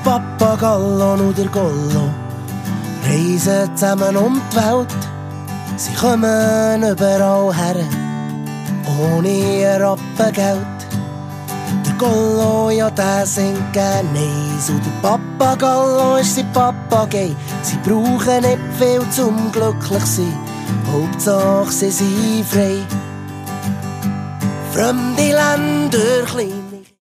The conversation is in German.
Papagallo und der Gollo reisen zusammen um die Welt. Sie kommen überall her, ohne ein Rappen Geld. Der Gollo, ja, der singt gern Eis. Und der Papagallo ist sein Papagei. Sie brauchen nicht viel zum glücklich sein. Hauptsache sie sind frei. Fremde Länder, klein